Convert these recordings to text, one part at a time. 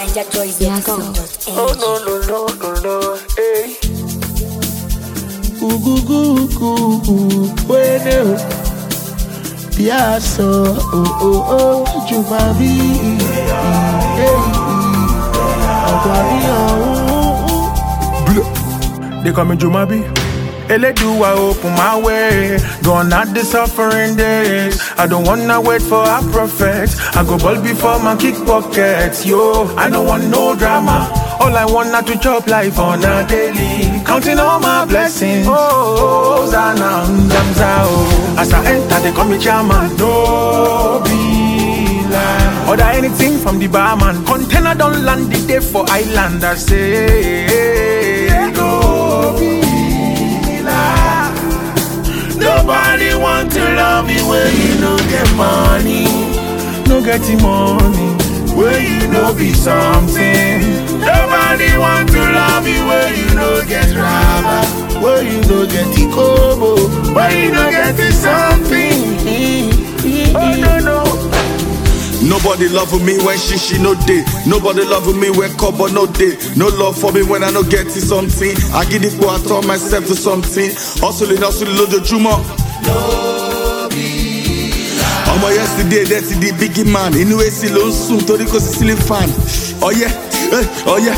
NigerJoys.com.ng. Oh no, hey. Bueno, Piasso, Jumabi, They call me Jumabi. Eledu, I open my way. Gone out the suffering days. I don't wanna wait for a prophet. I go ball before my kick pockets. Yo, I don't want no drama. All I want not to chop life on a daily. Counting all my blessings. Oh, Zana, Zamzao. As I enter, they call me chairman. No be lie. Order anything from the barman. Container don't land the day for island. I say, no be lie. Nobody want to love me where you no get money. No getting money where you no be something. Nobody want to love you where you no get rubber, where you no get ikobo, where you no get something. Oh no. Nobody love me when she no day. Nobody love me when cover no day. No love for me when I no get to something. I give it for I turn myself to something. Hustling load the juma. I'm yesterday, that's the biggie man. In way see loan soon, Tori cause it's still fan. Oh yeah, oh yeah.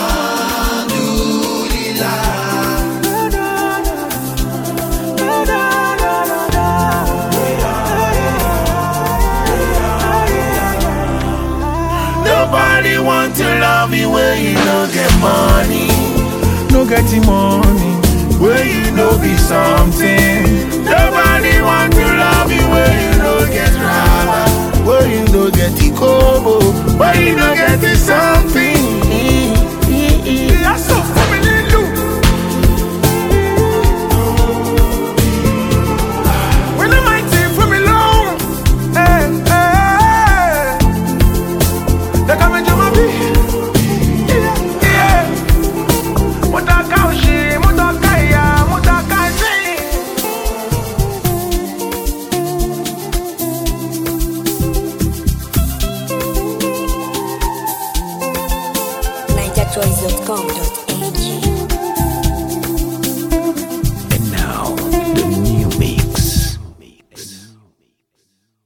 Nobody want to love you where you no get money. No getting money where you no be something. Nobody want to love you where you no get rubber, where you no get ikobo, where you no get something. That's so family look. When am I take for me long? Hey. They come and jump me. Yeah. Mutakaushi, mutakaya, mutakazi. NigerJoys.com.ng.